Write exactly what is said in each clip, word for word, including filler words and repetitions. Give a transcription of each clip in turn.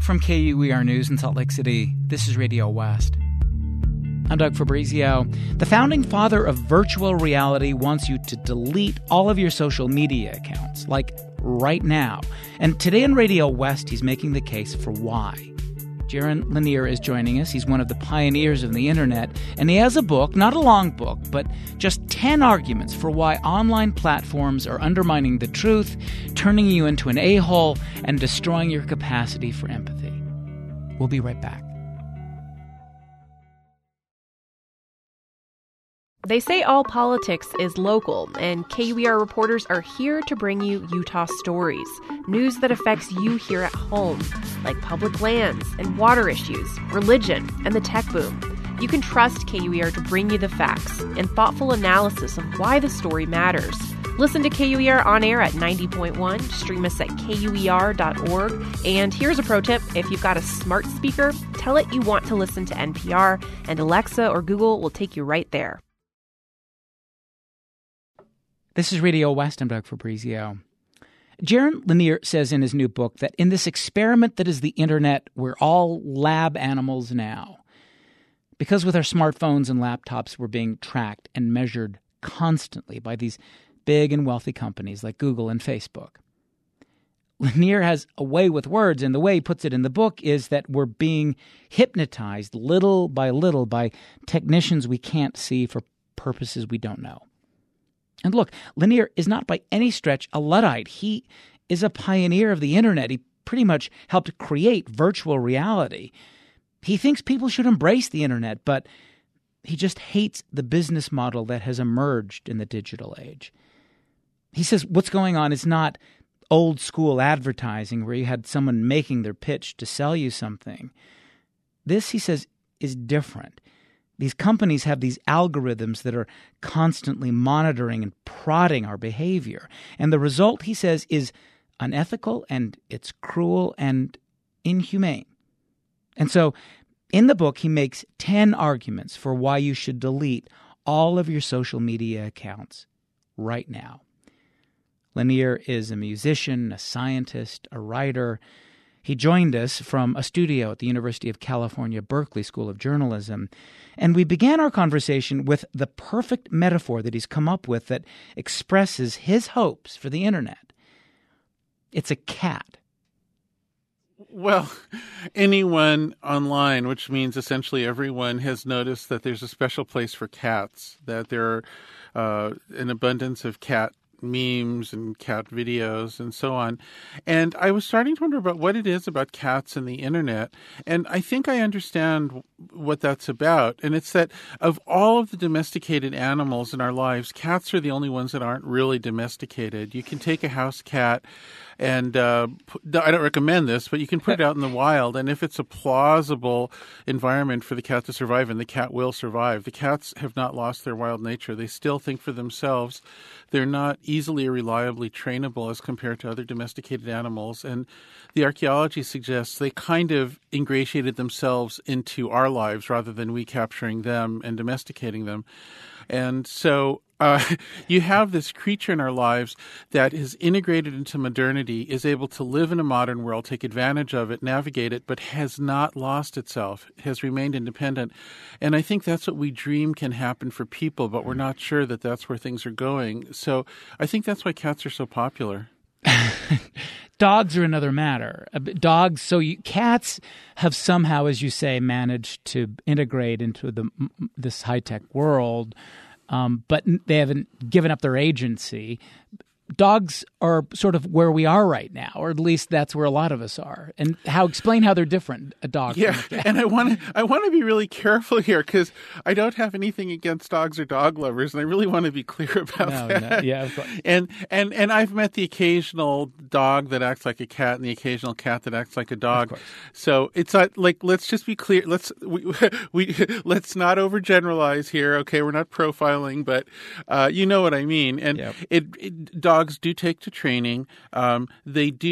From K U E R News in Salt Lake City, this is Radio West. I'm Doug Fabrizio. The founding father of virtual reality wants you to delete all of your social media accounts, like right now. And today on Radio West, he's making the case for why. Jaron Lanier is joining us. He's one of the pioneers of the internet, and he has a book, not a long book, but just ten arguments for why online platforms are undermining the truth, turning you into an a-hole, and destroying your capacity for empathy. We'll be right back. They say all politics is local, and K U E R reporters are here to bring you Utah stories, news that affects you here at home, like public lands and water issues, religion, and the tech boom. You can trust K U E R to bring you the facts and thoughtful analysis of why the story matters. Listen to K U E R on air at ninety point one, stream us at K U E R dot org, and here's a pro tip. If you've got a smart speaker, tell it you want to listen to N P R, and Alexa or Google will take you right there. This is Radio West. I'm Doug Fabrizio. Jaron Lanier says in his new book that in this experiment that is the internet, we're all lab animals now. Because with our smartphones and laptops, we're being tracked and measured constantly by these big and wealthy companies like Google and Facebook. Lanier has a way with words, and the way he puts it in the book is that we're being hypnotized little by little by technicians we can't see for purposes we don't know. And look, Lanier is not by any stretch a Luddite. He is a pioneer of the internet. He pretty much helped create virtual reality. He thinks people should embrace the internet, but he just hates the business model that has emerged in the digital age. He says what's going on is not old school advertising where you had someone making their pitch to sell you something. This, he says, is different. These companies have these algorithms that are constantly monitoring and prodding our behavior. And the result, he says, is unethical, and it's cruel and inhumane. And so in the book, he makes ten arguments for why you should delete all of your social media accounts right now. Lanier is a musician, a scientist, a writer. He joined us from a studio at the University of California, Berkeley School of Journalism, and we began our conversation with the perfect metaphor that he's come up with that expresses his hopes for the internet. It's a cat. Well, anyone online, which means essentially everyone, has noticed that there's a special place for cats, that there are uh, an abundance of cat memes and cat videos and so on. And I was starting to wonder about what it is about cats and the internet. And I think I understand what that's about. And it's that of all of the domesticated animals in our lives, cats are the only ones that aren't really domesticated. You can take a house cat and uh, I don't recommend this, but you can put it out in the wild. And if it's a plausible environment for the cat to survive, and the cat will survive. The cats have not lost their wild nature. They still think for themselves. They're not easily or reliably trainable as compared to other domesticated animals. And the archaeology suggests they kind of ingratiated themselves into our lives rather than we capturing them and domesticating them. And so uh, you have this creature in our lives that is integrated into modernity, is able to live in a modern world, take advantage of it, navigate it, but has not lost itself, has remained independent. And I think that's what we dream can happen for people, but we're not sure that that's where things are going. So I think that's why cats are so popular. Dogs are another matter. Dogs, so you, cats have somehow, as you say, managed to integrate into the this high-tech world, um, but they haven't given up their agency. Dogs are sort of where we are right now, or at least that's where a lot of us are. And how explain how they're different, a dog. Yeah, and I want to I want to be really careful here because I don't have anything against dogs or dog lovers, and I really want to be clear about no, that. No, yeah, of course. And and and I've met the occasional dog that acts like a cat and the occasional cat that acts like a dog. So it's not like, let's just be clear. Let's we, we let's not overgeneralize here. Okay, we're not profiling, but uh, you know what I mean. And yep. it, it dogs do take to training. Um, they do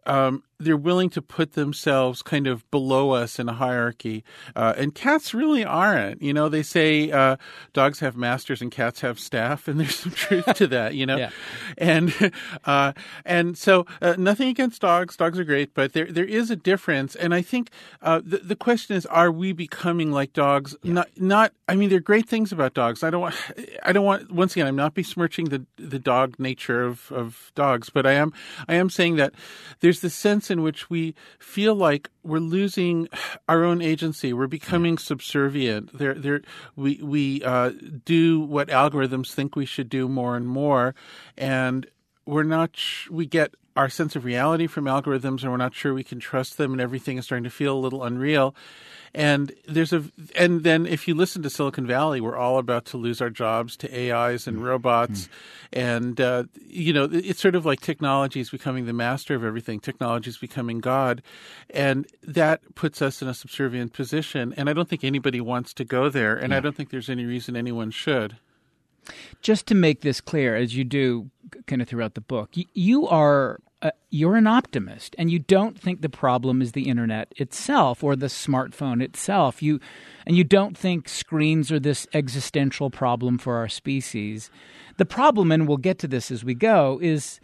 um, they're willing to put themselves kind of below us in a hierarchy. Uh, and cats really aren't. You know, they say uh, dogs have masters and cats have staff, and there's some truth to that, you know. Yeah. And uh, and so uh, nothing against dogs. Dogs are great, but there there is a difference. And I think uh, the, the question is, are we becoming like dogs? Yeah. Not, not. I mean, there are great things about dogs. I don't want, I don't want, once again, I'm not besmirching the the dog nature of, of dogs, but I am I am saying that there's this sense in which we feel like we're losing our own agency. We're becoming subservient. There, there, we we uh, do what algorithms think we should do more and more, and we're not. Sh- we get our sense of reality from algorithms, and we're not sure we can trust them, and everything is starting to feel a little unreal. And there's a, and then if you listen to Silicon Valley, we're all about to lose our jobs to A Is and robots. Mm-hmm. And, uh, you know, it's sort of like technology is becoming the master of everything. Technology is becoming God. And that puts us in a subservient position. And I don't think anybody wants to go there. And yeah. I don't think there's any reason anyone should. Just to make this clear, as you do kind of throughout the book, you are uh, you're an optimist, and you don't think the problem is the internet itself or the smartphone itself. You and you don't think screens are this existential problem for our species. The problem, and we'll get to this as we go, is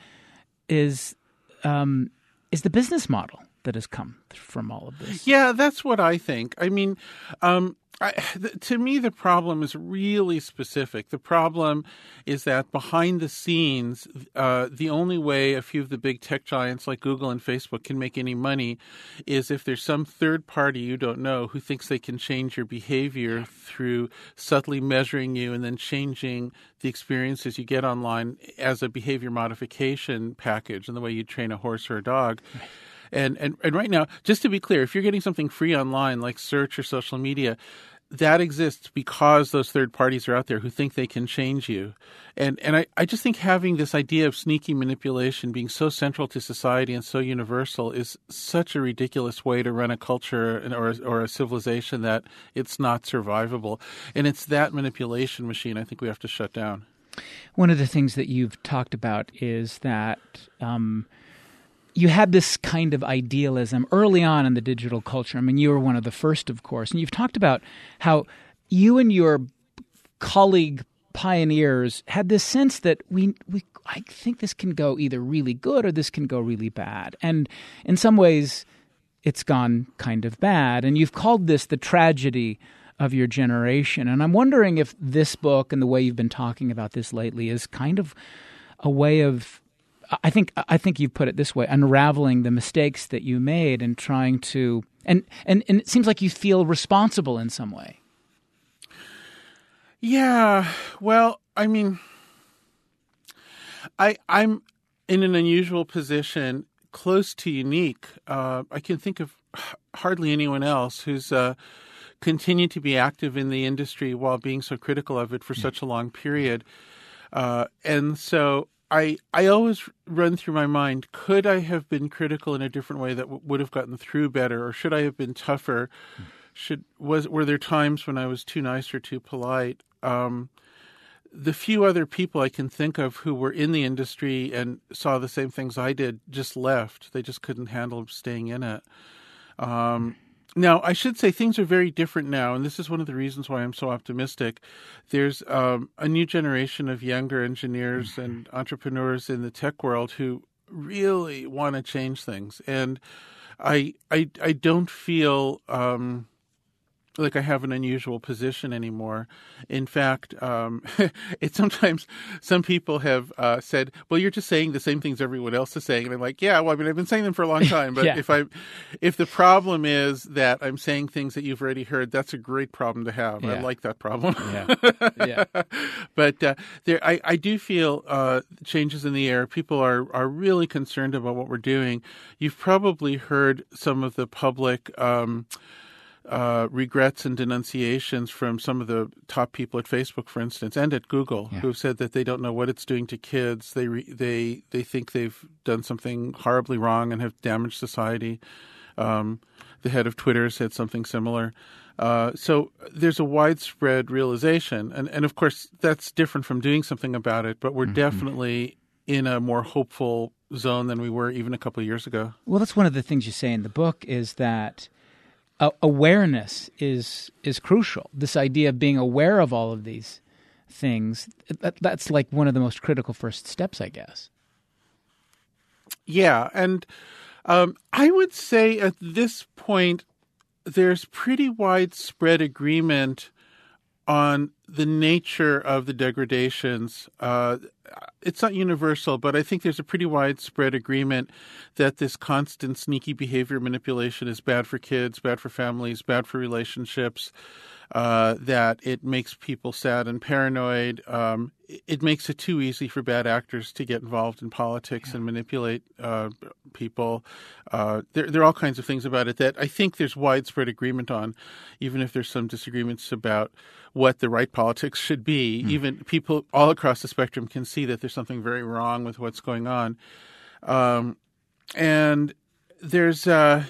is um, is the business model that has come from all of this. Yeah, that's what I think. I mean, um, I, th- to me, the problem is really specific. The problem is that behind the scenes, uh, the only way a few of the big tech giants like Google and Facebook can make any money is if there's some third party you don't know who thinks they can change your behavior through subtly measuring you and then changing the experiences you get online as a behavior modification package in the way you train a horse or a dog. Right. And, and and right now, just to be clear, if you're getting something free online like search or social media, that exists because those third parties are out there who think they can change you. And and I, I just think having this idea of sneaky manipulation being so central to society and so universal is such a ridiculous way to run a culture or, or a civilization that it's not survivable. And it's that manipulation machine I think we have to shut down. One of the things that you've talked about is that um, you had this kind of idealism early on in the digital culture. I mean, you were one of the first, of course. And you've talked about how you and your colleague pioneers had this sense that we, we, I think this can go either really good or this can go really bad. And in some ways, it's gone kind of bad. And you've called this the tragedy of your generation. And I'm wondering if this book and the way you've been talking about this lately is kind of a way of, I think I think you've put it this way, unraveling the mistakes that you made and trying to and, and, and it seems like you feel responsible in some way. Yeah. Well, I mean, I I'm in an unusual position, close to unique. Uh, I can think of hardly anyone else who's uh, continued to be active in the industry while being so critical of it for yeah. such a long period. Uh, and so I I always run through my mind, could I have been critical in a different way that w- would have gotten through better, or should I have been tougher? Should was were there times when I was too nice or too polite? Um, the few other people I can think of who were in the industry and saw the same things I did just left. They just couldn't handle staying in it. Um, Now, I should say things are very different now, and this is one of the reasons why I'm so optimistic. There's um, a new generation of younger engineers and entrepreneurs in the tech world who really want to change things, and I I, I don't feel um, like I have an unusual position anymore. In fact, um, it's sometimes some people have uh, said, "Well, you're just saying the same things everyone else is saying," and I'm like, "Yeah, well, I mean, I've been saying them for a long time. But yeah. if I, if the problem is that I'm saying things that you've already heard, that's a great problem to have. Yeah. I like that problem. Yeah, yeah. But uh, there, I, I do feel uh, changes in the air. People are are really concerned about what we're doing. You've probably heard some of the public Um, Uh, regrets and denunciations from some of the top people at Facebook, for instance, and at Google, yeah. who've said that they don't know what it's doing to kids. They re- they they think they've done something horribly wrong and have damaged society. Um, the head of Twitter said something similar. Uh, so there's a widespread realization, and and of course that's different from doing something about it. But we're mm-hmm. definitely in a more hopeful zone than we were even a couple of years ago. Well, that's one of the things you say in the book is that uh, awareness is is crucial. This idea of being aware of all of these things, that, that's like one of the most critical first steps, I guess. Yeah, and um, I would say at this point, there's pretty widespread agreement on the nature of the degradations. Uh, it's not universal, but I think there's a pretty widespread agreement that this constant sneaky behavior manipulation is bad for kids, bad for families, bad for relationships, uh, that it makes people sad and paranoid. Um, it makes it too easy for bad actors to get involved in politics yeah. and manipulate uh, people. Uh, there, there are all kinds of things about it that I think there's widespread agreement on, even if there's some disagreements about what the right politics should be. Mm. Even people all across the spectrum can see that there's something very wrong with what's going on. Um, and there's... Uh,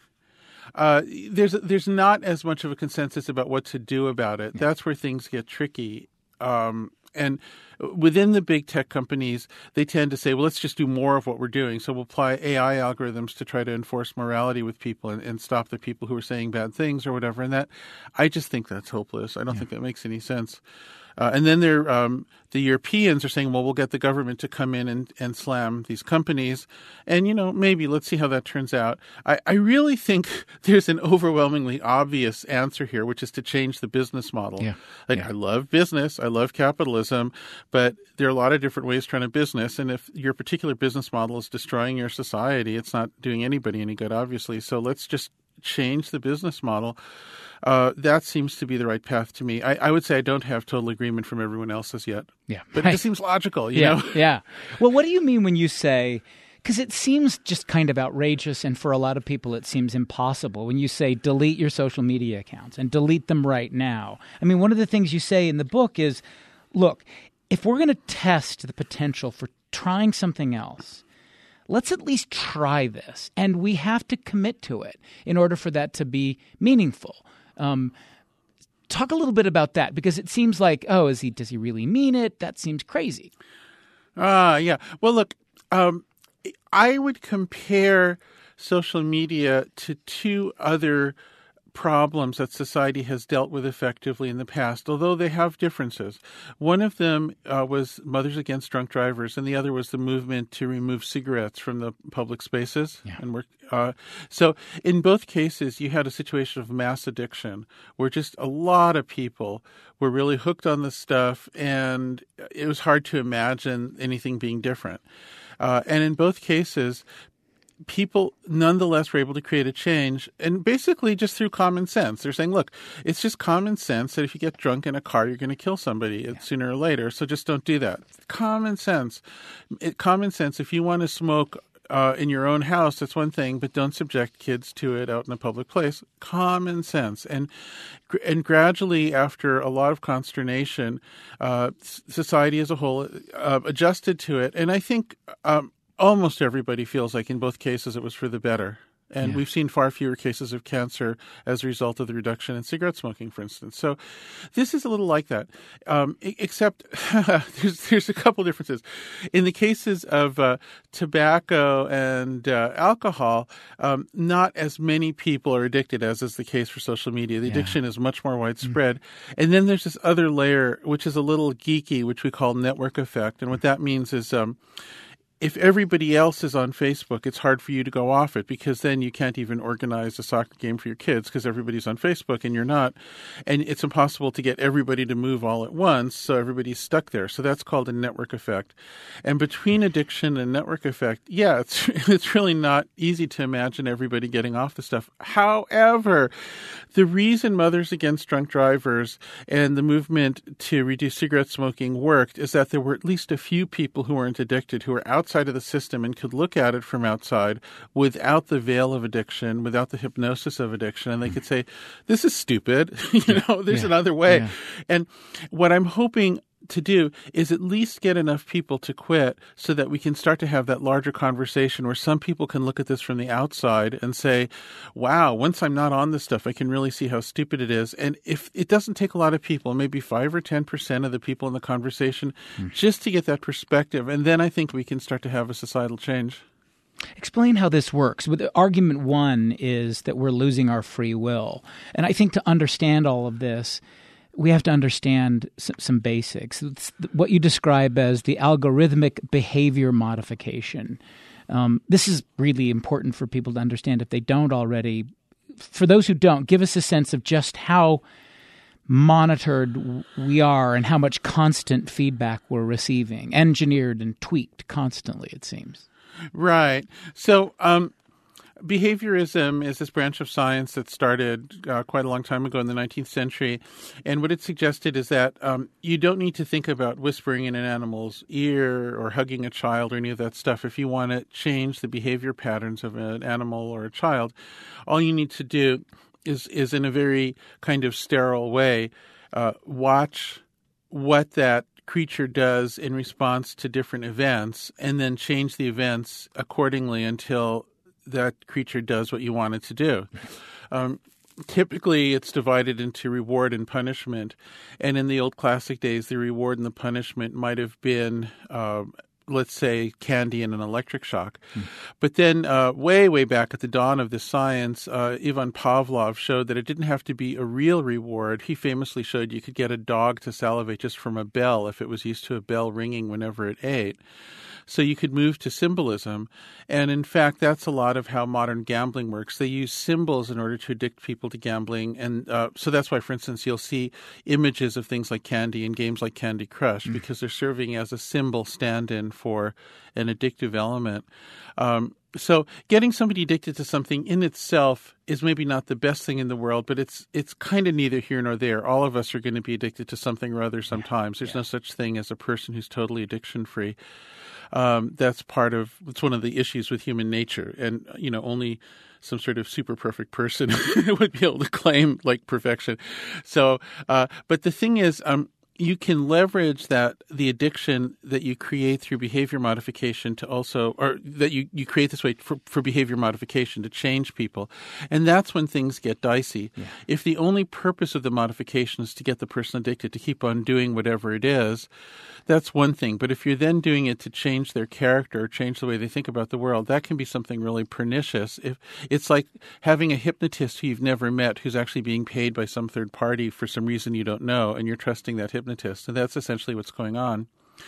Uh, there's there's not as much of a consensus about what to do about it. That's where things get tricky. Um, and within the big tech companies, they tend to say, well, let's just do more of what we're doing. So we'll apply A I algorithms to try to enforce morality with people and, and stop the people who are saying bad things or whatever. And that, I just think that's hopeless. I don't yeah. think that makes any sense. Uh, and then they're, um, the Europeans are saying, well, we'll get the government to come in and, and slam these companies. And, you know, maybe let's see how that turns out. I, I really think there's an overwhelmingly obvious answer here, which is to change the business model. Yeah. Like, yeah. I love business. I love capitalism. But there are a lot of different ways to run a business. And if your particular business model is destroying your society, it's not doing anybody any good, obviously. So let's just change the business model. Uh, that seems to be the right path to me. I, I would say I don't have total agreement from everyone else as yet. Yeah. But it just seems logical, you yeah, know? Yeah. Well, what do you mean when you say, because it seems just kind of outrageous, and for a lot of people it seems impossible, when you say delete your social media accounts and delete them right now. I mean, one of the things you say in the book is, look, if we're going to test the potential for trying something else, let's at least try this, and we have to commit to it in order for that to be meaningful. Um, talk a little bit about that, because it seems like, oh, is he? Does he really mean it? That seems crazy. Ah, uh, yeah. Well, look, um, I would compare social media to two other problems that society has dealt with effectively in the past, although they have differences. One of them uh, was Mothers Against Drunk Drivers, and the other was the movement to remove cigarettes from the public spaces. Yeah. And we're, uh, so in both cases, you had a situation of mass addiction where just a lot of people were really hooked on this stuff, and it was hard to imagine anything being different. Uh, and in both cases, people nonetheless were able to create a change, and basically just through common sense. They're saying, look, it's just common sense that if you get drunk in a car, you're going to kill somebody yeah. sooner or later, so just don't do that. Common sense. It, common sense, if you want to smoke uh, in your own house, that's one thing, but don't subject kids to it out in a public place. Common sense. And and gradually, after a lot of consternation, uh, society as a whole uh, adjusted to it. And I think um, almost everybody feels like in both cases it was for the better. And yeah. we've seen far fewer cases of cancer as a result of the reduction in cigarette smoking, for instance. So this is a little like that, um, except there's, there's a couple differences. In the cases of uh, tobacco and uh, alcohol, um, not as many people are addicted as is the case for social media. The yeah. addiction is much more widespread. Mm-hmm. And then there's this other layer, which is a little geeky, which we call network effect. And what that means is um, if everybody else is on Facebook, it's hard for you to go off it, because then you can't even organize a soccer game for your kids because everybody's on Facebook and you're not. And it's impossible to get everybody to move all at once, so everybody's stuck there. So that's called a network effect. And between addiction and network effect, yeah, it's it's really not easy to imagine everybody getting off the stuff. However, the reason Mothers Against Drunk Drivers and the movement to reduce cigarette smoking worked is that there were at least a few people who weren't addicted, who were out outside of the system and could look at it from outside without the veil of addiction, without the hypnosis of addiction. And they could say, this is stupid. you know, there's yeah. another way. Yeah. And what I'm hoping to do is at least get enough people to quit so that we can start to have that larger conversation where some people can look at this from the outside and say, wow, once I'm not on this stuff, I can really see how stupid it is. And if it doesn't take a lot of people, maybe five or ten percent of the people in the conversation, mm. just to get that perspective, and then I think we can start to have a societal change. Explain how this works. With argument one is that we're losing our free will. And I think to understand all of this, we have to understand some, some basics. It's what you describe as the algorithmic behavior modification. Um, this is really important for people to understand if they don't already. For those who don't, give us a sense of just how monitored we are and how much constant feedback we're receiving, engineered and tweaked constantly, it seems. Right. So um, behaviorism is this branch of science that started uh, quite a long time ago in the nineteenth century. And what it suggested is that um, you don't need to think about whispering in an animal's ear or hugging a child or any of that stuff. If you want to change the behavior patterns of an animal or a child, all you need to do is, is in a very kind of sterile way, uh, watch what that creature does in response to different events, and then change the events accordingly until that creature does what you want it to do. Um, typically, it's divided into reward and punishment. And in the old classic days, the reward and the punishment might have been um, let's say, candy and an electric shock. Mm. But then uh, way, way back at the dawn of this science, uh, Ivan Pavlov showed that it didn't have to be a real reward. He famously showed you could get a dog to salivate just from a bell if it was used to a bell ringing whenever it ate. So you could move to symbolism. And in fact, that's a lot of how modern gambling works. They use symbols in order to addict people to gambling. And uh, so that's why, for instance, you'll see images of things like candy in games like Candy Crush, mm. because they're serving as a symbol stand-in for an addictive element. Um, so getting somebody addicted to something in itself is maybe not the best thing in the world, but it's it's kind of neither here nor there. All of us are going to be addicted to something or other sometimes. There's yeah. no such thing as a person who's totally addiction-free. Um, that's part of, it's one of the issues with human nature. And, you know, only some sort of super perfect person would be able to claim like perfection. So, uh, but the thing is, um, you can leverage that, the addiction that you create through behavior modification to also, or that you, you create this way for, for behavior modification to change people. And that's when things get dicey. Yeah. If the only purpose of the modification is to get the person addicted to keep on doing whatever it is, that's one thing. But if you're then doing it to change their character, change the way they think about the world, that can be something really pernicious. If it's like having a hypnotist who you've never met who's actually being paid by some third party for some reason you don't know, and you're trusting that hypnotist. And that's essentially what's going on.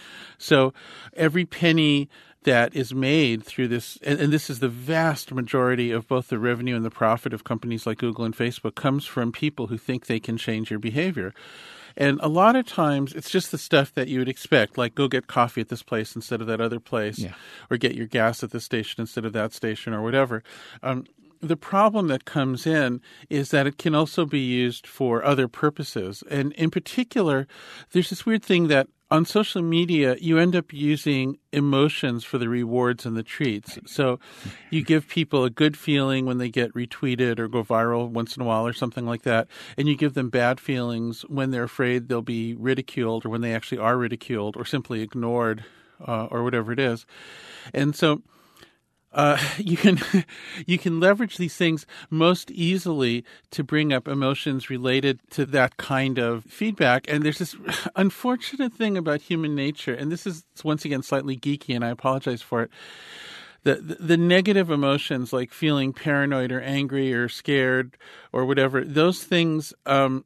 So every penny that is made through this, and, and this is the vast majority of both the revenue and the profit of companies like Google and Facebook, comes from people who think they can change your behavior. And a lot of times it's just the stuff that you would expect, like go get coffee at this place instead of that other place, yeah. or get your gas at this station instead of that station, or whatever. Um, The problem that comes in is that it can also be used for other purposes. And in particular, there's this weird thing that on social media, you end up using emotions for the rewards and the treats. So you give people a good feeling when they get retweeted or go viral once in a while or something like that. And you give them bad feelings when they're afraid they'll be ridiculed or when they actually are ridiculed or simply ignored uh, or whatever it is. And so Uh, you can you can leverage these things most easily to bring up emotions related to that kind of feedback. And there's this unfortunate thing about human nature, and this is once again slightly geeky, and I apologize for it. The, the the negative emotions like feeling paranoid or angry or scared or whatever, those things um,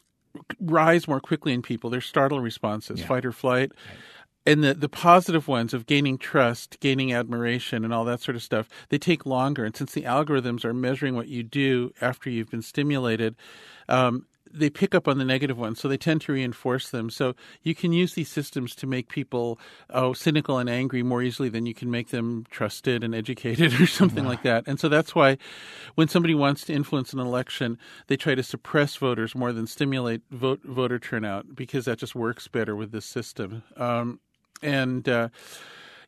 rise more quickly in people. They're startle responses, yeah. fight or flight. Right. And the, the positive ones of gaining trust, gaining admiration, and all that sort of stuff, they take longer. And since the algorithms are measuring what you do after you've been stimulated, um, they pick up on the negative ones, so they tend to reinforce them. So you can use these systems to make people oh, cynical and angry more easily than you can make them trusted and educated or something wow. like that. And so that's why when somebody wants to influence an election, they try to suppress voters more than stimulate vote, voter turnout, because that just works better with this system. Um, And, uh,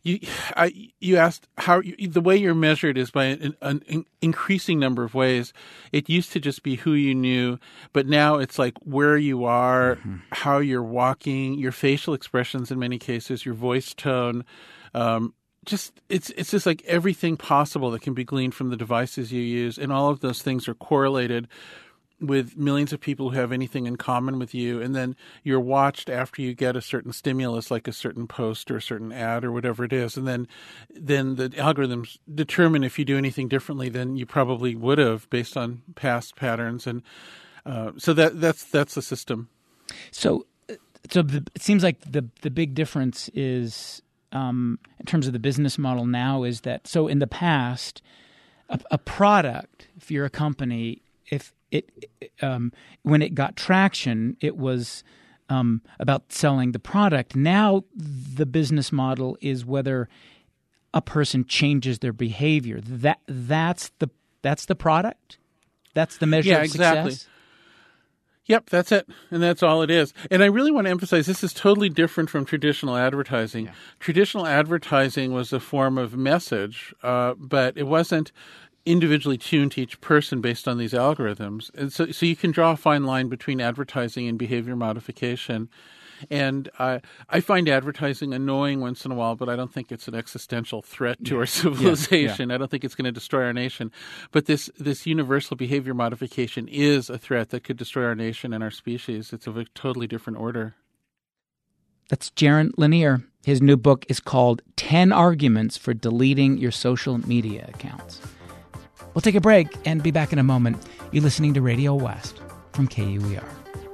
You, I, you asked how you, the way you're measured is by an, an, an increasing number of ways. It used to just be who you knew, but now it's like where you are, mm-hmm. how you're walking, your facial expressions in many cases, your voice tone. Um, just it's it's just like everything possible that can be gleaned from the devices you use, and all of those things are correlated with millions of people who have anything in common with you, and then you're watched after you get a certain stimulus, like a certain post or a certain ad or whatever it is, and then then the algorithms determine if you do anything differently than you probably would have based on past patterns, and uh, so that that's that's the system. So, so the, it seems like the the big difference is um, in terms of the business model now is that so in the past, a, a product, if you're a company, if It um, when it got traction, it was um, about selling the product. Now the business model is whether a person changes their behavior. That that's the that's the product. That's the measure yeah, of exactly. success. Yep, that's it. And that's all it is. And I really want to emphasize this is totally different from traditional advertising. Yeah. Traditional advertising was a form of message, uh, but it wasn't individually tuned to each person based on these algorithms. And so, so you can draw a fine line between advertising and behavior modification. And uh, I find advertising annoying once in a while, but I don't think it's an existential threat to yeah. our civilization. Yeah. Yeah. I don't think it's going to destroy our nation. But this, this universal behavior modification is a threat that could destroy our nation and our species. It's of a totally different order. That's Jaron Lanier. His new book is called ten Arguments for Deleting Your Social Media Accounts. We'll take a break and be back in a moment. You're listening to Radio West from K U E R.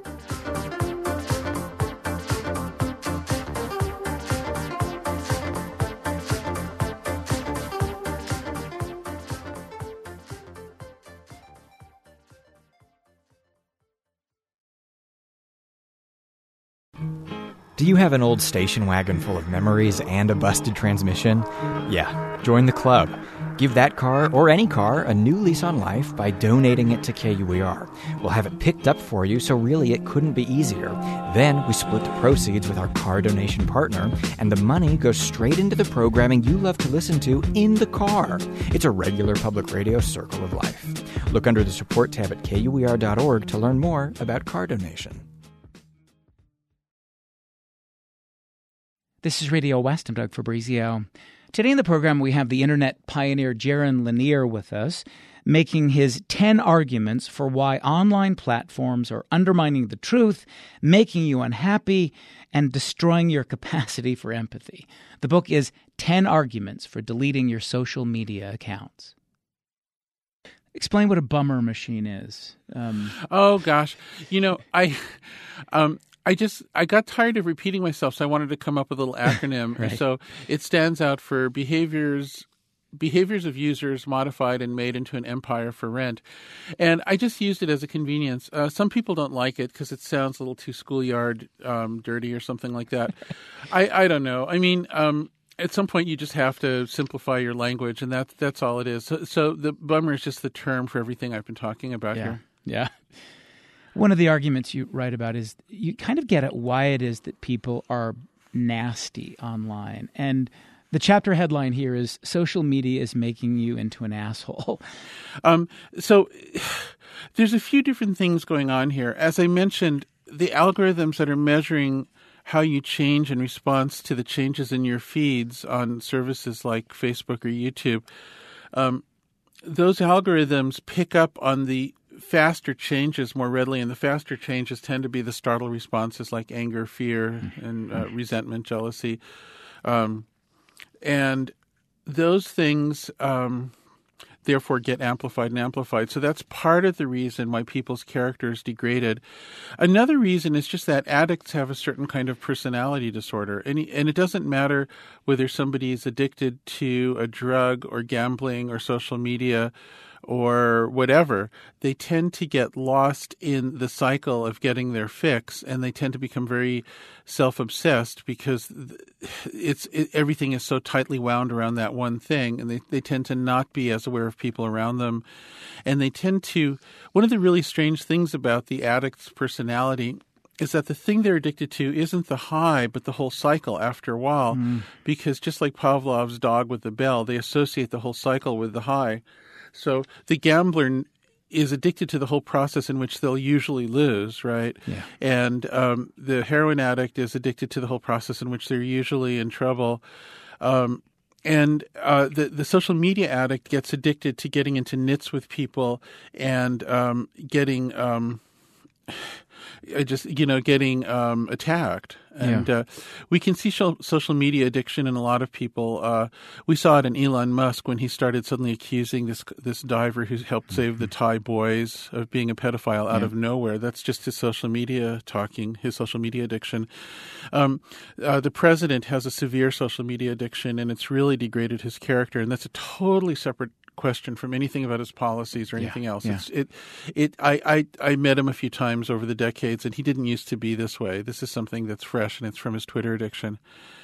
Do you have an old station wagon full of memories and a busted transmission? Yeah, join the club. Give that car, or any car, a new lease on life by donating it to K U E R. We'll have it picked up for you, so really it couldn't be easier. Then we split the proceeds with our car donation partner, and the money goes straight into the programming you love to listen to in the car. It's a regular public radio circle of life. Look under the support tab at K U E R dot org to learn more about car donation. This is Radio West. I'm Doug Fabrizio. Today in the program, we have the internet pioneer Jaron Lanier with us, making his ten arguments for why online platforms are undermining the truth, making you unhappy, and destroying your capacity for empathy. The book is ten Arguments for Deleting Your Social Media Accounts. Explain what a bummer machine is. Um, oh, gosh. You know, I... Um, I just, I got tired of repeating myself, so I wanted to come up with a little acronym. Right. So it stands out for behaviors, behaviors of users modified and made into an empire for rent. And I just used it as a convenience. Uh, some people don't like it because it sounds a little too schoolyard um, dirty or something like that. I, I don't know. I mean, um, at some point you just have to simplify your language, and that's, that's all it is. So, so the bummer is just the term for everything I've been talking about yeah. here. Yeah. One of the arguments you write about is you kind of get at why it is that people are nasty online. And the chapter headline here is Social Media is Making You into an Asshole. Um, so there's a few different things going on here. As I mentioned, the algorithms that are measuring how you change in response to the changes in your feeds on services like Facebook or YouTube, um, those algorithms pick up on the faster changes more readily, and the faster changes tend to be the startle responses like anger, fear, and uh, resentment, jealousy. Um, and those things, um, therefore, get amplified and amplified. So that's part of the reason why people's character is degraded. Another reason is just that addicts have a certain kind of personality disorder. And, and it doesn't matter whether somebody is addicted to a drug or gambling or social media or whatever. They tend to get lost in the cycle of getting their fix, and they tend to become very self-obsessed because it's it, everything is so tightly wound around that one thing, and they, they tend to not be as aware of people around them. And they tend to – one of the really strange things about the addict's personality is that the thing they're addicted to isn't the high, but the whole cycle after a while, Mm. because just like Pavlov's dog with the bell, they associate the whole cycle with the high. So the gambler is addicted to the whole process in which they'll usually lose, right? Yeah. And um, the heroin addict is addicted to the whole process in which they're usually in trouble. Um, and uh, the the social media addict gets addicted to getting into nits with people and um, getting um, just you know getting um, attacked. And Yeah. uh, we can see sh- social media addiction in a lot of people. Uh, we saw it in Elon Musk when he started suddenly accusing this this diver who helped save the Thai boys of being a pedophile out Yeah. of nowhere. That's just his social media talking, his social media addiction. Um, uh, the president has a severe social media addiction, and it's really degraded his character. And that's a totally separate question from anything about his policies or anything else. yeah. It's, it, it. I, I, I met him a few times over the decades, and he didn't used to be this way. This is something that's fresh, and it's from his Twitter addiction.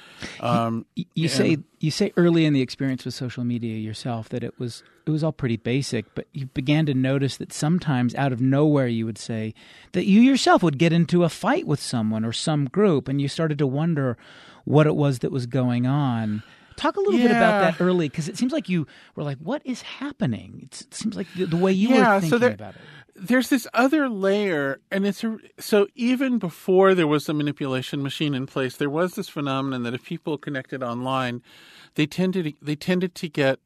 Um, You, you and- say you say early in the experience with social media yourself that it was it was all pretty basic, but you began to notice that sometimes out of nowhere you would say that you yourself would get into a fight with someone or some group, and you started to wonder what it was that was going on. Talk a little bit about Yeah. that early, because it seems like you were like, "What is happening?" It's, it seems like the, the way you Yeah, were so thinking there- about it. There's this other layer, and it's a, so even before there was the manipulation machine in place, there was this phenomenon that if people connected online, they tended they tended to get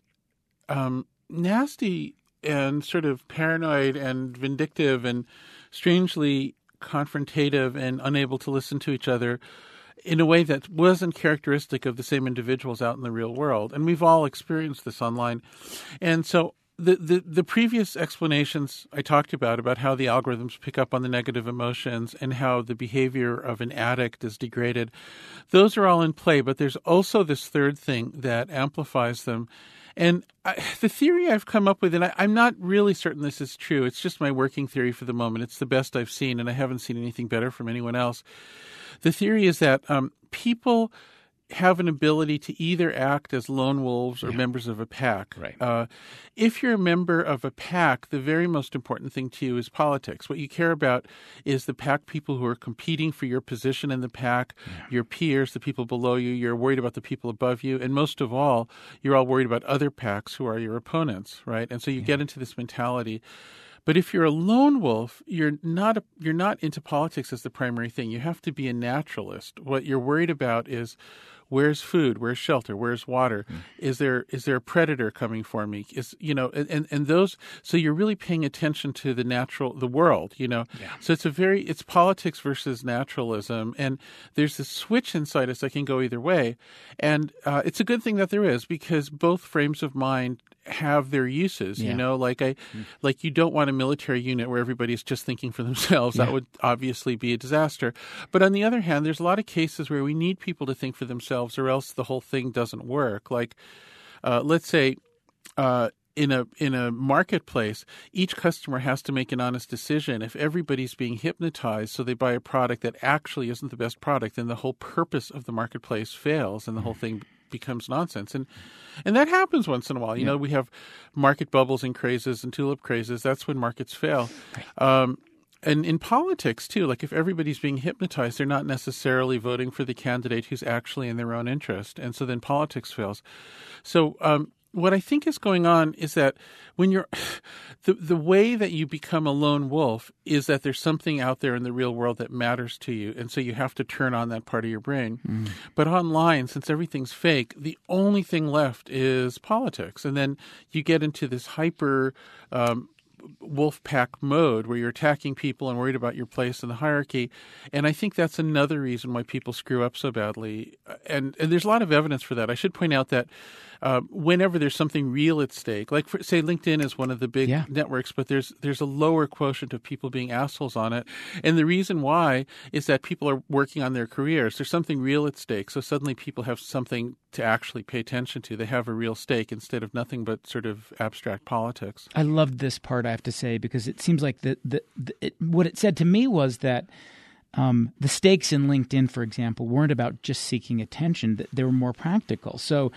um, nasty and sort of paranoid and vindictive and strangely confrontative and unable to listen to each other in a way that wasn't characteristic of the same individuals out in the real world. And we've all experienced this online. And so the, the, the previous explanations I talked about, about how the algorithms pick up on the negative emotions and how the behavior of an addict is degraded, those are all in play. But there's also this third thing that amplifies them. And I, the theory I've come up with, and I, I'm not really certain this is true, it's just my working theory for the moment. It's the best I've seen, and I haven't seen anything better from anyone else. The theory is that um, people have an ability to either act as lone wolves or Yeah. members of a pack. Right. Uh, if you're a member of a pack, the very most important thing to you is politics. What you care about is the pack people who are competing for your position in the pack, your peers, the people below you. You're worried about the people above you. And most of all, you're all worried about other packs who are your opponents, right? And so you get into this mentality. But if you're a lone wolf, you're not a, you're not into politics as the primary thing. You have to be a naturalist. What you're worried about is where's food, where's shelter, where's water, mm. is there is there a predator coming for me? Is you know, and, and those. So you're really paying attention to the natural, the world. You know, Yeah. so it's a very it's politics versus naturalism, and there's this switch inside us that can go either way, and uh, it's a good thing that there is, because both frames of mind have their uses. Yeah. You know, like I, mm. like you don't want a military unit where everybody's just thinking for themselves. Yeah. That would obviously be a disaster. But on the other hand, there's a lot of cases where we need people to think for themselves, or else the whole thing doesn't work. Like, uh, let's say, uh, in a in a marketplace, each customer has to make an honest decision. If everybody's being hypnotized, so they buy a product that actually isn't the best product, then the whole purpose of the marketplace fails, and the whole thing becomes nonsense. And and that happens once in a while. You Yeah. know, we have market bubbles and crazes and tulip crazes. That's when markets fail. Um, and in politics, too, like if everybody's being hypnotized, they're not necessarily voting for the candidate who's actually in their own interest. And so then politics fails. So um, what I think is going on is that when you're the the way that you become a lone wolf is that there's something out there in the real world that matters to you, and so you have to turn on that part of your brain. Mm. But online, since everything's fake, the only thing left is politics, and then you get into this hyper um, wolf pack mode where you're attacking people and worried about your place in the hierarchy. And I think that's another reason why people screw up so badly. And, and there's a lot of evidence for that. I should point out that uh, whenever there's something real at stake, like for, say LinkedIn is one of the big Yeah. networks, but there's there's a lower quotient of people being assholes on it. And the reason why is that people are working on their careers. There's something real at stake. So suddenly people have something to actually pay attention to. They have a real stake instead of nothing but sort of abstract politics. I loved this part, I have to say, because it seems like the, the, the it, what it said to me was that um, the stakes in LinkedIn, for example, weren't about just seeking attention. That they were more practical. So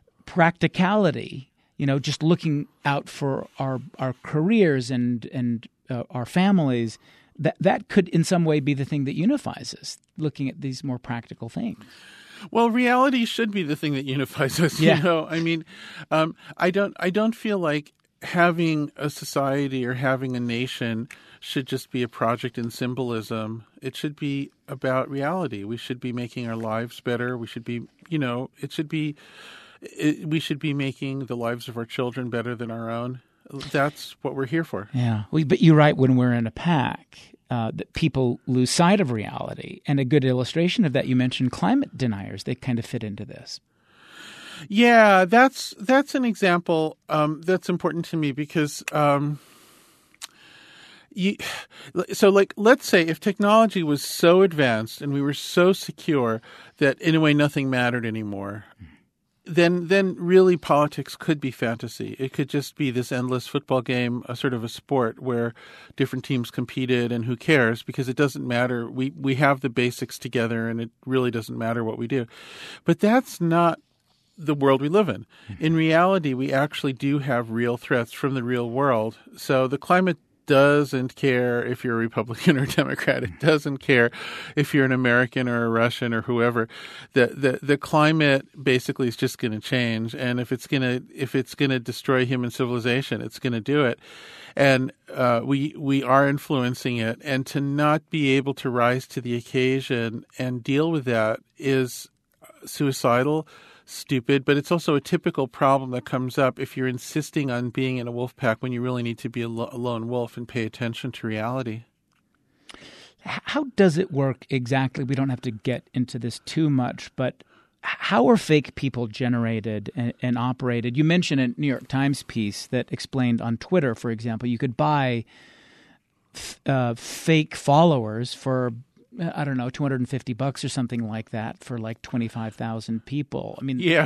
practicality, you know, just looking out for our our careers and and uh, our families that that could in some way be the thing that unifies us, looking at these more practical things. Well, reality should be the thing that unifies us. Yeah. You know, I mean, um, I don't, I don't feel like having a society or having a nation should just be a project in symbolism. It should be about reality. We should be making our lives better. We should be, you know, it should be, it, we should be making the lives of our children better than our own. That's what we're here for. Yeah. Well, but you're right. When we're in a pack, uh, that people lose sight of reality. And a good illustration of that, you mentioned climate deniers. They kind of fit into this. Yeah, that's that's an example um, that's important to me because, um, you, so like, let's say if technology was so advanced and we were so secure that in a way nothing mattered anymore, then then really politics could be fantasy. It could just be this endless football game, a sort of a sport where different teams competed and who cares because it doesn't matter. We, we have the basics together and it really doesn't matter what we do. But that's not the world we live in. In reality, we actually do have real threats from the real world. So the climate doesn't care if you're a Republican or a Democrat. It doesn't care if you're an American or a Russian or whoever. The the, the climate basically is just going to change, and if it's going to if it's going to destroy human civilization, it's going to do it. And uh, we we are influencing it, and to not be able to rise to the occasion and deal with that is suicidal, stupid, but it's also a typical problem that comes up if you're insisting on being in a wolf pack when you really need to be a, lo- a lone wolf and pay attention to reality. How does it work exactly? We don't have to get into this too much, but how are fake people generated and, and operated? You mentioned a New York Times piece that explained on Twitter, for example, you could buy f- uh, fake followers for I don't know, two hundred fifty bucks or something like that for like twenty-five thousand people. I mean, yeah.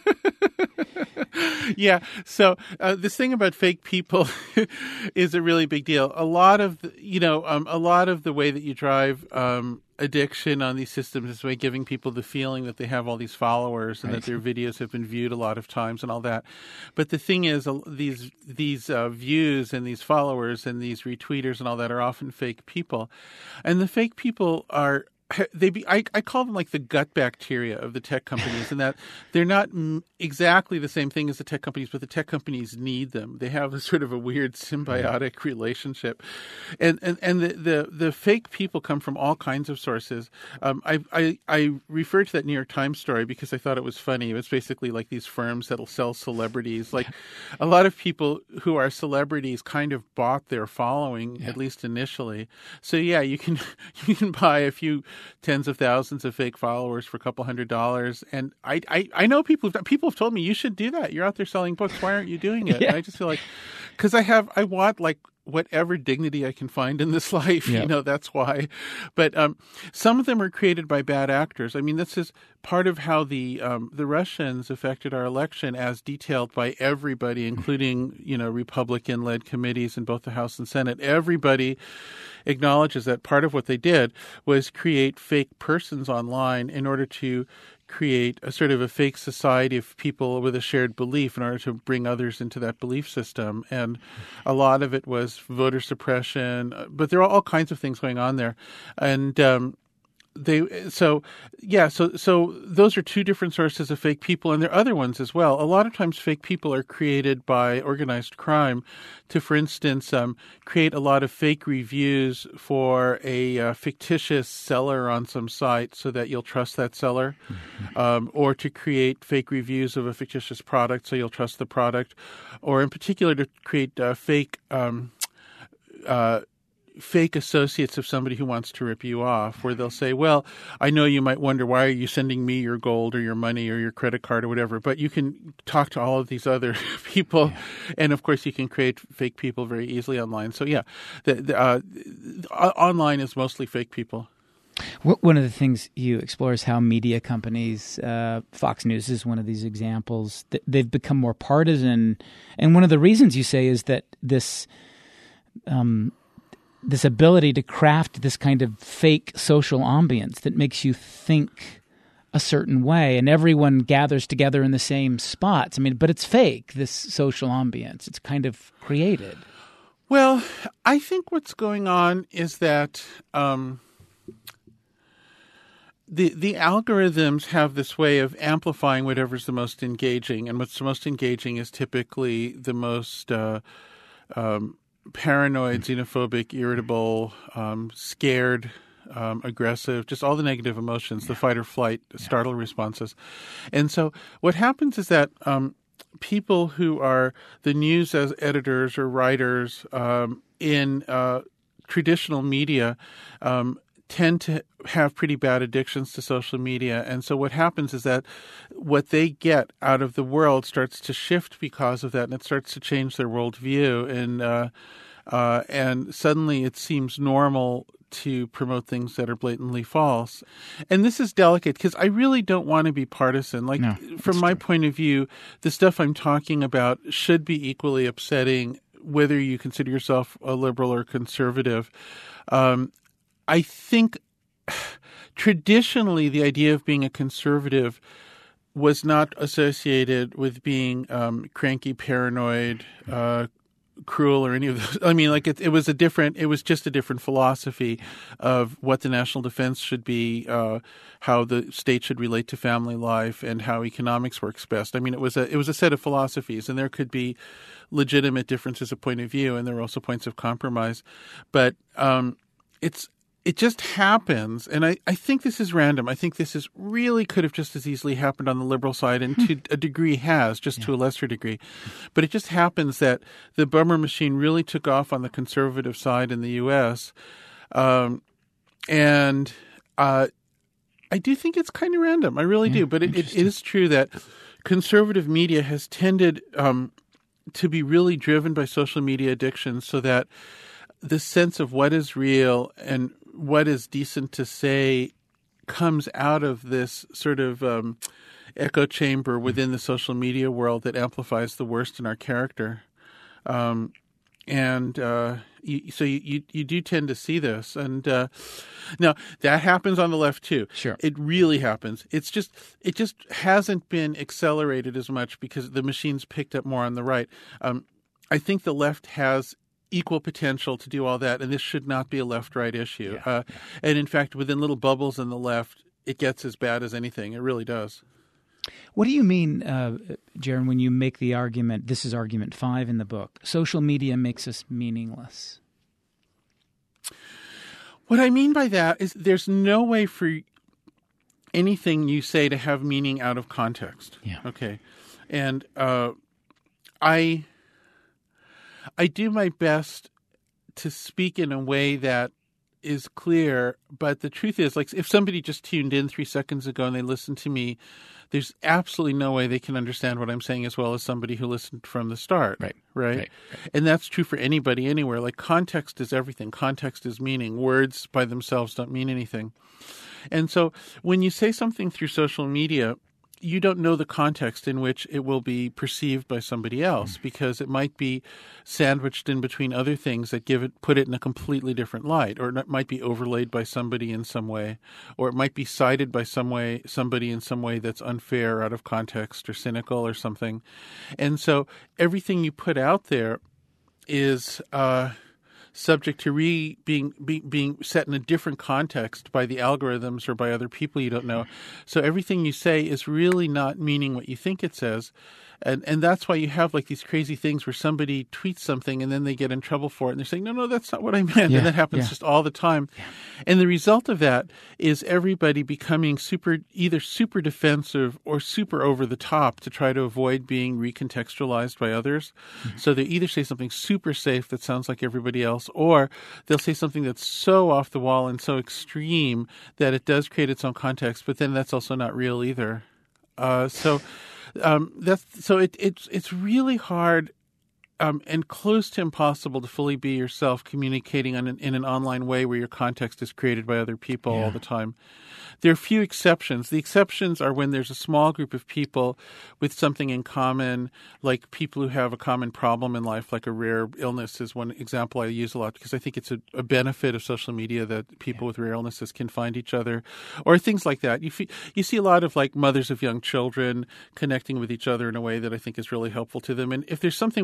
yeah. So uh, this thing about fake people is a really big deal. A lot of, the, you know, um, a lot of the way that you drive um, addiction on these systems is by giving people the feeling that they have all these followers and right. that their videos have been viewed a lot of times and all that. But the thing is, uh, these these uh, views and these followers and these retweeters and all that are often fake people, and the fake people are. They be I, I call them like the gut bacteria of the tech companies, in that they're not m- exactly the same thing as the tech companies, but the tech companies need them. They have a sort of a weird symbiotic relationship, and and, and the, the, the fake people come from all kinds of sources. Um, I, I I referred to that New York Times story because I thought it was funny. It was basically like these firms that'll sell celebrities. Like a lot of people who are celebrities kind of bought their following, yeah. at least initially. So yeah, you can you can buy a few tens of thousands of fake followers for a couple hundred dollars. And I, I, I know people have, people have told me, you should do that. You're out there selling books. Why aren't you doing it? Yeah. And I just feel like, because I have, I want like whatever dignity I can find in this life, yeah. you know, that's why. But um, some of them are created by bad actors. I mean, this is part of how the um, the Russians affected our election, as detailed by everybody, including, you know, Republican-led committees in both the House and Senate. Everybody acknowledges that part of what they did was create fake persons online in order to create a sort of a fake society of people with a shared belief in order to bring others into that belief system. And a lot of it was voter suppression, but there are all kinds of things going on there. And um, they, so yeah, so so those are two different sources of fake people, and there are other ones as well. A lot of times fake people are created by organized crime to, for instance, um, create a lot of fake reviews for a uh, fictitious seller on some site so that you'll trust that seller, mm-hmm. um, or to create fake reviews of a fictitious product so you'll trust the product, or in particular to create uh, fake um, uh fake associates of somebody who wants to rip you off, where they'll say, well, I know you might wonder, why are you sending me your gold or your money or your credit card or whatever, but you can talk to all of these other people. Yeah. And of course you can create fake people very easily online. So yeah, the, the, uh, online is mostly fake people. One of the things you explore is how media companies, uh, Fox News is one of these examples, they've become more partisan. And one of the reasons you say is that this, um, this ability to craft this kind of fake social ambience that makes you think a certain way, and everyone gathers together in the same spots. I mean, but it's fake, this social ambience. It's kind of created. Well, I think what's going on is that um, the the algorithms have this way of amplifying whatever's the most engaging, and what's the most engaging is typically the most uh, um, paranoid, xenophobic, irritable, um, scared, um, aggressive, just all the negative emotions, the fight or flight, startle responses. And so what happens is that um, people who are the news as editors or writers um, in uh, traditional media um, tend to have pretty bad addictions to social media. And so what happens is that what they get out of the world starts to shift because of that, and it starts to change their worldview. And uh, uh, and suddenly it seems normal to promote things that are blatantly false. And this is delicate because I really don't want to be partisan. Like, no, from my true. point of view, the stuff I'm talking about should be equally upsetting whether you consider yourself a liberal or conservative. Um, I think traditionally the idea of being a conservative was not associated with being um, cranky, paranoid, uh, cruel, or any of those. I mean, like it, it was a different, it was just a different philosophy of what the national defense should be, uh, how the state should relate to family life, and how economics works best. I mean, it was a, it was a set of philosophies, and there could be legitimate differences of point of view, and there were also points of compromise. But um, it's, It just happens, and I, I think this is random. I think this is really could have just as easily happened on the liberal side, and to a degree has, just yeah. to a lesser degree. But it just happens that the bummer machine really took off on the conservative side in the U S, um, and uh, I do think it's kind of random. I really yeah, do. But it, it, it is true that conservative media has tended um, to be really driven by social media addiction, so that the sense of what is real and what is decent to say comes out of this sort of um, echo chamber within the social media world that amplifies the worst in our character. Um, and uh, you, so you, you, you do tend to see this. And uh, now that happens on the left too. Sure. It really happens. It's just, it just hasn't been accelerated as much because the machine's picked up more on the right. Um, I think the left has equal potential to do all that, and this should not be a left-right issue. Yeah, uh, yeah. And in fact, within little bubbles in the left, it gets as bad as anything. It really does. What do you mean, uh, Jaron, when you make the argument, this is argument five in the book, social media makes us meaningless? What I mean by that is there's no way for anything you say to have meaning out of context. Yeah. Okay. And uh, I... I do my best to speak in a way that is clear, but the truth is, like, if somebody just tuned in three seconds ago and they listened to me, there's absolutely no way they can understand what I'm saying as well as somebody who listened from the start. Right. Right. Right. Right. And that's true for anybody anywhere. Like, context is everything. Context is meaning. Words by themselves don't mean anything. And so when you say something through social media, you don't know the context in which it will be perceived by somebody else, because it might be sandwiched in between other things that give it, put it in a completely different light, or it might be overlaid by somebody in some way, or it might be cited by some way, somebody in some way that's unfair, out of context, or cynical, or something. And so everything you put out there is uh, subject to re being be, being set in a different context by the algorithms or by other people you don't know. So everything you say is really not meaning what you think it says. And and that's why you have like these crazy things where somebody tweets something and then they get in trouble for it and they're saying, no, no, that's not what I meant. Yeah, and that happens yeah. just all the time. Yeah. And the result of that is everybody becoming super, either super defensive or super over the top to try to avoid being recontextualized by others. Mm-hmm. So they either say something super safe that sounds like everybody else, or they'll say something that's so off the wall and so extreme that it does create its own context, but then that's also not real either. Uh, so... Um, that's so it, it's it's really hard um, and close to impossible to fully be yourself communicating on an, in an online way where your context is created by other people yeah. all the time. There are few exceptions. The exceptions are when there's a small group of people with something in common, like people who have a common problem in life, like a rare illness is one example I use a lot because I think it's a, a benefit of social media that people yeah. with rare illnesses can find each other, or things like that. You f- you see a lot of like mothers of young children connecting with each other in a way that I think is really helpful to them. And if there's something where you have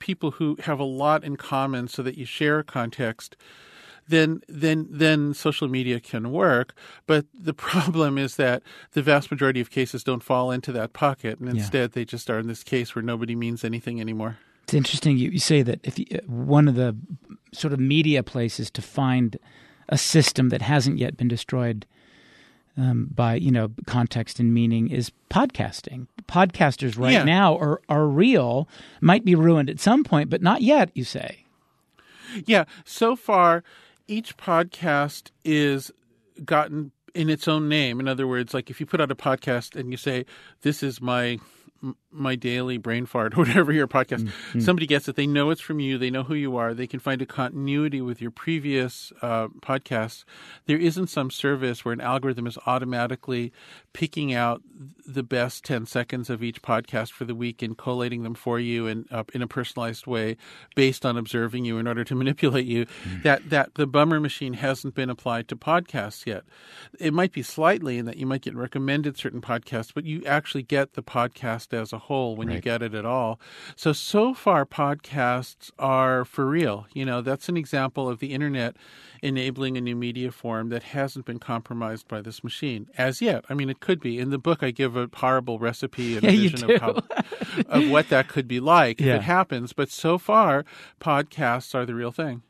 people who have a lot in common so that you share a context, then then then social media can work. But the problem is that the vast majority of cases don't fall into that pocket, and instead yeah. they just are in this case where nobody means anything anymore. It's interesting you, you say that if you, one of the sort of media places to find a system that hasn't yet been destroyed um, by, you know, context and meaning is podcasting. Podcasters right yeah. now are, are real, might be ruined at some point, but not yet, you say. Yeah. So far, each podcast is gotten in its own name. In other words, like if you put out a podcast and you say, this is my my daily brain fart, or whatever your podcast, mm-hmm. somebody gets it. They know it's from you. They know who you are. They can find a continuity with your previous uh, podcasts. There isn't some service where an algorithm is automatically picking out the best ten seconds of each podcast for the week and collating them for you in, uh, in a personalized way based on observing you in order to manipulate you. Mm-hmm. That, that the bummer machine hasn't been applied to podcasts yet. It might be slightly in that you might get recommended certain podcasts, but you actually get the podcast as a whole when right. you get it at all. So, so far podcasts are for real. You know, that's an example of the internet enabling a new media form that hasn't been compromised by this machine as yet. I mean, it could be. In the book, I give a horrible recipe and yeah, a vision of, how, of what that could be like yeah. if it happens. But so far, podcasts are the real thing.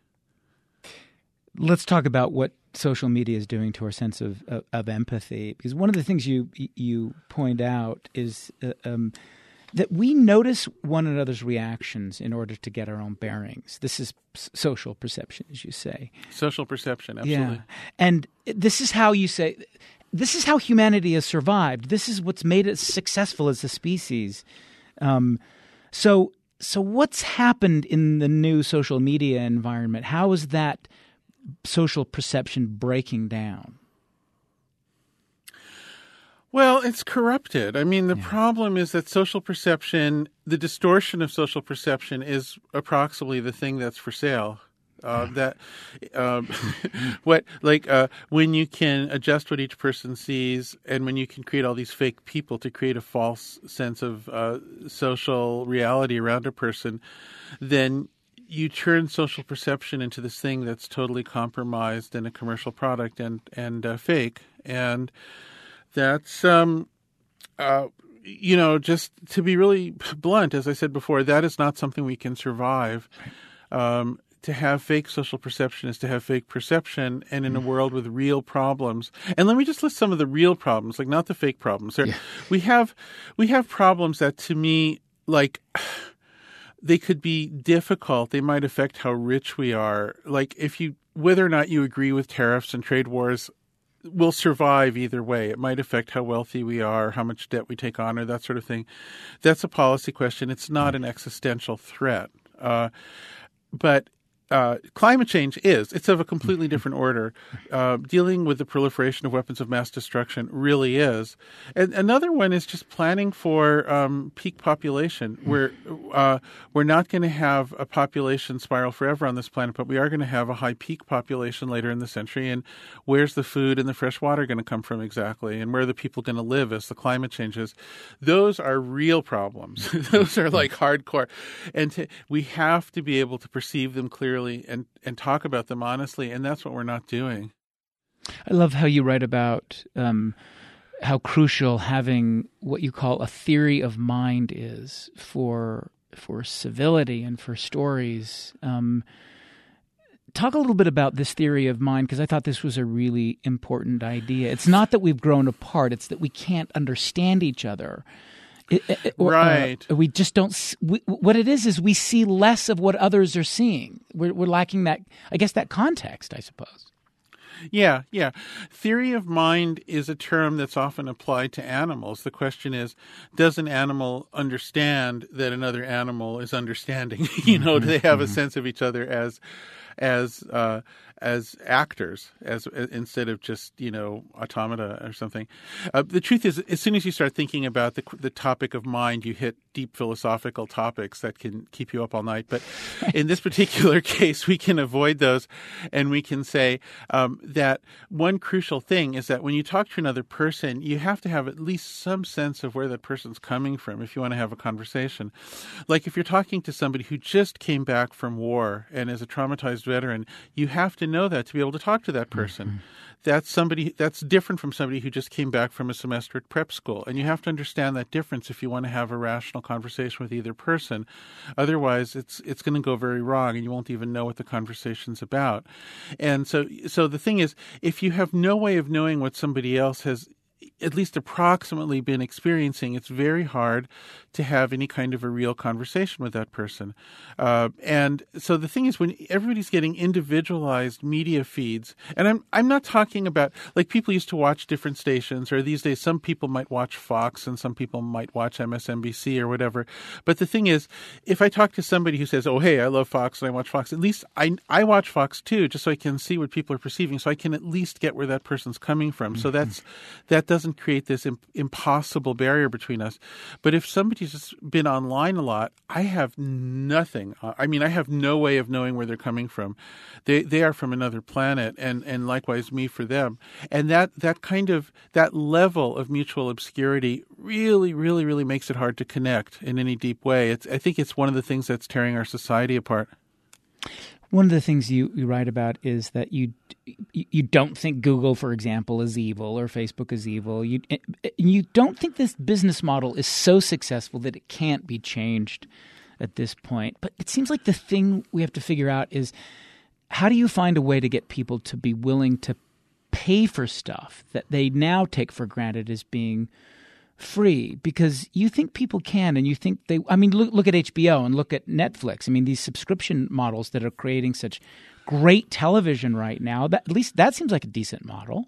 Let's talk about what social media is doing to our sense of, of, of empathy. Because one of the things you you point out is uh, um, that we notice one another's reactions in order to get our own bearings. This is s- social perception, as you say. Social perception, absolutely. Yeah. And this is how you say, this is how humanity has survived. This is what's made us successful as a species. Um, so, so what's happened in the new social media environment? How is that social perception breaking down? Well, it's corrupted. I mean, the yeah. problem is that social perception, the distortion of social perception is approximately the thing that's for sale. Uh, that um, what like uh, when you can adjust what each person sees, and when you can create all these fake people to create a false sense of uh, social reality around a person, then you turn social perception into this thing that's totally compromised and a commercial product and and uh, fake. And that's um, uh, you know, just to be really blunt, as I said before, that is not something we can survive. Um, To have fake social perception is to have fake perception, and in a world with real problems. And let me just list some of the real problems, like not the fake problems. There, yeah. We have we have problems that, to me, like they could be difficult. They might affect how rich we are. Like if you, whether or not you agree with tariffs and trade wars, will survive either way. It might affect how wealthy we are, how much debt we take on, or that sort of thing. That's a policy question. It's not an existential threat. Uh, but Uh, climate change is. It's of a completely different order. Uh, dealing with the proliferation of weapons of mass destruction really is. And another one is just planning for um, peak population. We're, uh, we're not going to have a population spiral forever on this planet, but we are going to have a high peak population later in the century. And where's the food and the fresh water going to come from exactly? And where are the people going to live as the climate changes? Those are real problems. Those are like hardcore. And to, we have to be able to perceive them clearly and, and talk about them honestly, and that's what we're not doing. I love how you write about um, how crucial having what you call a theory of mind is for for civility and for stories. Um, talk a little bit about this theory of mind, because I thought this was a really important idea. It's not that we've grown apart; it's that we can't understand each other. It, it, or, right. Uh, we just don't. We, what it is is we see less of what others are seeing. We're, we're lacking that. I guess that context, I suppose. Yeah, yeah. Theory of mind is a term that's often applied to animals. The question is, does an animal understand that another animal is understanding? you know, do they have a sense of each other as as uh, as actors, as instead of just, you know, automata or something. Uh, the truth is, as soon as you start thinking about the the topic of mind, you hit deep philosophical topics that can keep you up all night. But in this particular case, we can avoid those, and we can say um, that one crucial thing is that when you talk to another person, you have to have at least some sense of where that person's coming from if you want to have a conversation. Like if you're talking to somebody who just came back from war and is a traumatized veteran, you have to know that to be able to talk to that person. Mm-hmm. That's somebody that's different from somebody who just came back from a semester at prep school. And you have to understand that difference if you want to have a rational conversation with either person. Otherwise, it's it's going to go very wrong and you won't even know what the conversation's about. And so so the thing is, if you have no way of knowing what somebody else has at least approximately been experiencing, it's very hard to have any kind of a real conversation with that person. Uh, and so the thing is, when everybody's getting individualized media feeds, and I'm I'm not talking about, like, people used to watch different stations, or these days some people might watch Fox and some people might watch M S N B C or whatever. But the thing is, if I talk to somebody who says, oh, hey, I love Fox and I watch Fox, at least I, I watch Fox too, just so I can see what people are perceiving, so I can at least get where that person's coming from. Mm-hmm. So that's that doesn't create this imp- impossible barrier between us. But if somebody's just been online a lot, I have nothing. Uh, I mean, I have no way of knowing where they're coming from. They they are from another planet, and, and likewise me for them. And that, that kind of, that level of mutual obscurity really, really, really makes it hard to connect in any deep way. It's, I think it's one of the things that's tearing our society apart. One of the things you, you write about is that you you don't think Google, for example, is evil or Facebook is evil. You you don't think this business model is so successful that it can't be changed at this point. But it seems like the thing we have to figure out is, how do you find a way to get people to be willing to pay for stuff that they now take for granted as being free? Because you think people can, and you think they, I mean, look, look at H B O and look at Netflix. I mean, these subscription models that are creating such great television right now, that, at least that seems like a decent model.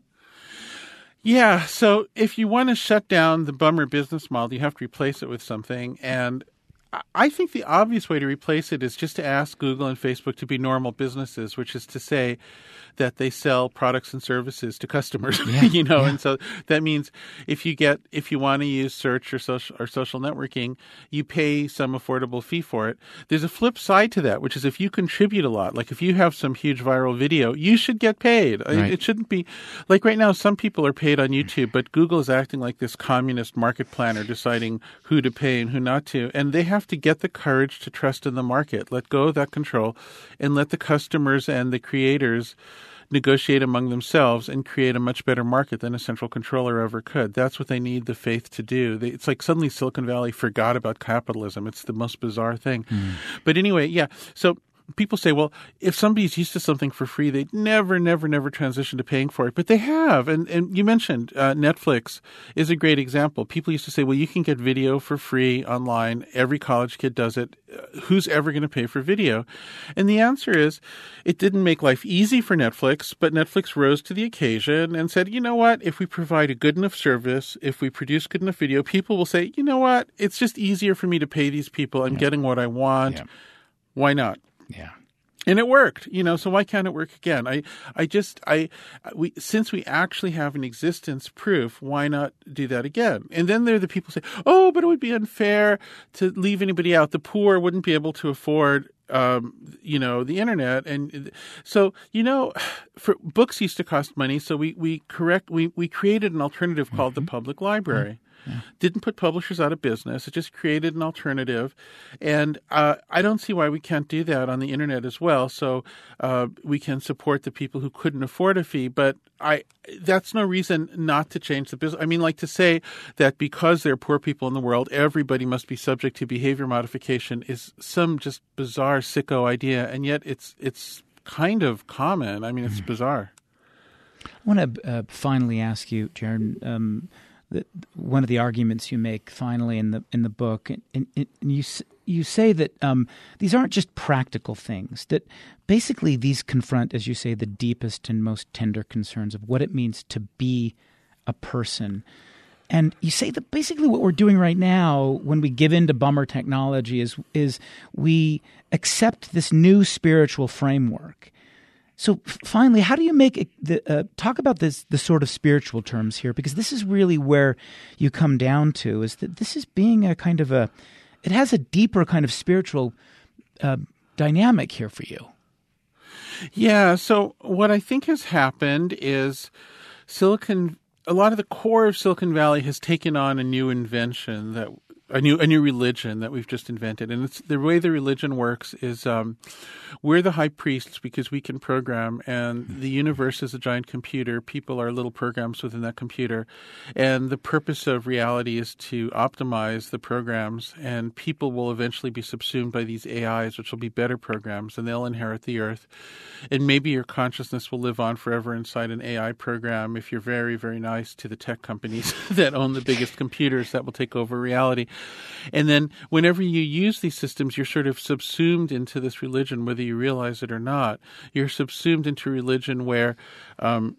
Yeah. So if you want to shut down the bummer business model, you have to replace it with something. And I think the obvious way to replace it is just to ask Google and Facebook to be normal businesses, which is to say that they sell products and services to customers, yeah, you know, yeah. And so that means if you get, if you want to use search or social or social networking, you pay some affordable fee for it. There's a flip side to that, which is if you contribute a lot, like if you have some huge viral video, you should get paid. Right. It shouldn't be like right now, some people are paid on YouTube, but Google is acting like this communist market planner deciding who to pay and who not to. And they have to get the courage to trust in the market, let go of that control, and let the customers and the creators negotiate among themselves and create a much better market than a central controller ever could. That's what they need the faith to do. They, it's like suddenly Silicon Valley forgot about capitalism. It's the most bizarre thing. Mm. But anyway, yeah. So people say, well, if somebody's used to something for free, they'd never, never, never transition to paying for it. But they have. And, and you mentioned uh, Netflix is a great example. People used to say, well, you can get video for free online. Every college kid does it. Uh, who's ever going to pay for video? And the answer is, it didn't make life easy for Netflix, but Netflix rose to the occasion and said, you know what? If we provide a good enough service, if we produce good enough video, people will say, you know what? It's just easier for me to pay these people. I'm yeah. getting what I want. Yeah. Why not? Yeah. And it worked, you know, so why can't it work again? I, I just, I, we, since we actually have an existence proof, why not do that again? And then there are the people who say, oh, but it would be unfair to leave anybody out. The poor wouldn't be able to afford, um, you know, the internet. And so, you know, for books used to cost money. So we, we correct, we, we created an alternative called mm-hmm. the public library. Mm-hmm. Yeah. Didn't put publishers out of business. It just created an alternative. And uh, I don't see why we can't do that on the internet as well. So uh, we can support the people who couldn't afford a fee. But I that's no reason not to change the business. I mean, like to say that because there are poor people in the world, everybody must be subject to behavior modification is some just bizarre sicko idea. And yet it's it's kind of common. I mean, it's mm-hmm. bizarre. I want to uh, finally ask you, Jaron, um, that one of the arguments you make finally in the in the book, and, and, and you you say that um, these aren't just practical things, that basically these confront, as you say, the deepest and most tender concerns of what it means to be a person. And you say that basically what we're doing right now when we give in to bummer technology is is we accept this new spiritual framework. So f- finally, how do you make it, the uh, talk about this the sort of spiritual terms here? Because this is really where you come down to is that this is being a kind of a it has a deeper kind of spiritual uh, dynamic here for you. Yeah. So what I think has happened is Silicon. A lot of the core of Silicon Valley has taken on a new invention that. A new a new religion that we've just invented. And it's the way the religion works is um, we're the high priests because we can program, and the universe is a giant computer. People are little programs within that computer. And the purpose of reality is to optimize the programs, and people will eventually be subsumed by these A Is, which will be better programs, and they'll inherit the earth. And maybe your consciousness will live on forever inside an A I program if you're very, very nice to the tech companies that own the biggest computers that will take over reality. And then whenever you use these systems, you're sort of subsumed into this religion, whether you realize it or not. You're subsumed into religion where um,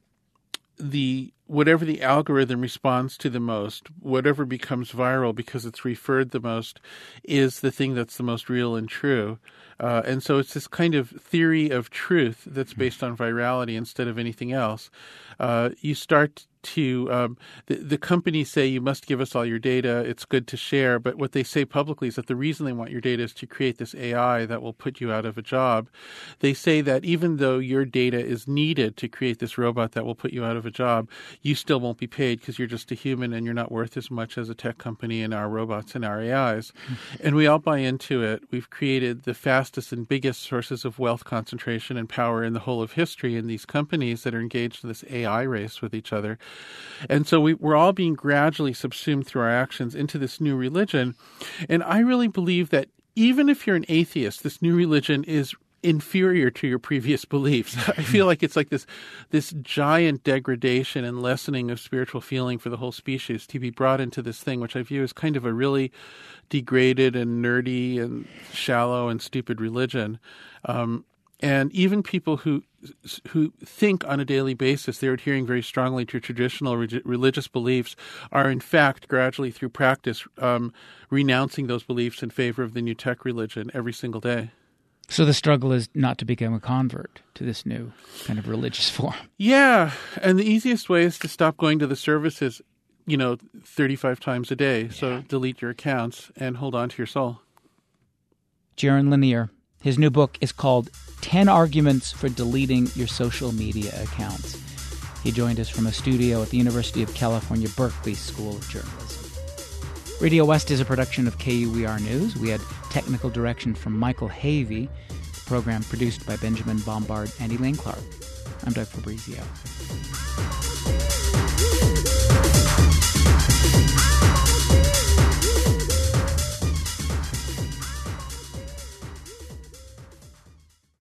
the whatever the algorithm responds to the most, whatever becomes viral because it's referred the most, is the thing that's the most real and true. Uh, and so it's this kind of theory of truth that's based on virality instead of anything else. Uh, you start to um, the, the companies say you must give us all your data. It's good to share. But what they say publicly is that the reason they want your data is to create this A I that will put you out of a job. They say that even though your data is needed to create this robot that will put you out of a job, you still won't be paid because you're just a human and you're not worth as much as a tech company and our robots and our A Is. And we all buy into it. We've created the fastest and biggest sources of wealth concentration and power in the whole of history in these companies that are engaged in this A I race with each other. And so we, we're all being gradually subsumed through our actions into this new religion. And I really believe that even if you're an atheist, this new religion is inferior to your previous beliefs. I feel like it's like this this giant degradation and lessening of spiritual feeling for the whole species to be brought into this thing, which I view as kind of a really degraded and nerdy and shallow and stupid religion. Um, and even people who who think on a daily basis they're adhering very strongly to traditional re- religious beliefs are in fact gradually through practice um, renouncing those beliefs in favor of the new tech religion every single day. So the struggle is not to become a convert to this new kind of religious form. Yeah, and the easiest way is to stop going to the services, you know, thirty-five times a day. So yeah. Delete your accounts and hold on to your soul. Jaron Lanier. His new book is called ten Arguments for Deleting Your Social Media Accounts. He joined us from a studio at the University of California, Berkeley School of Journalism. Radio West is a production of K U E R News. We had technical direction from Michael Havey. The program produced by Benjamin Bombard and Elaine Clark. I'm Doug Fabrizio.